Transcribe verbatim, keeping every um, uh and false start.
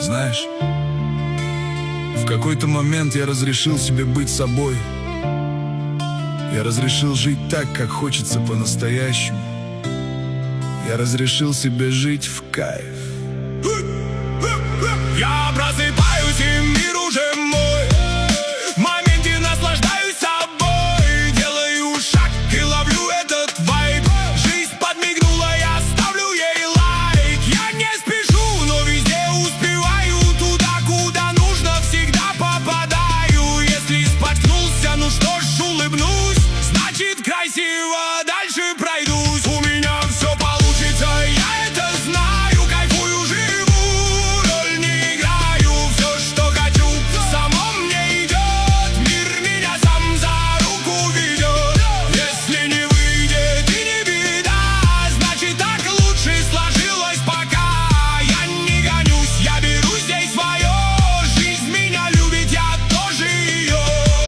Знаешь, в какой-то момент я разрешил себе быть собой. Я разрешил жить так, как хочется по-настоящему. Я разрешил себе жить в кайф. Я просыпаюсь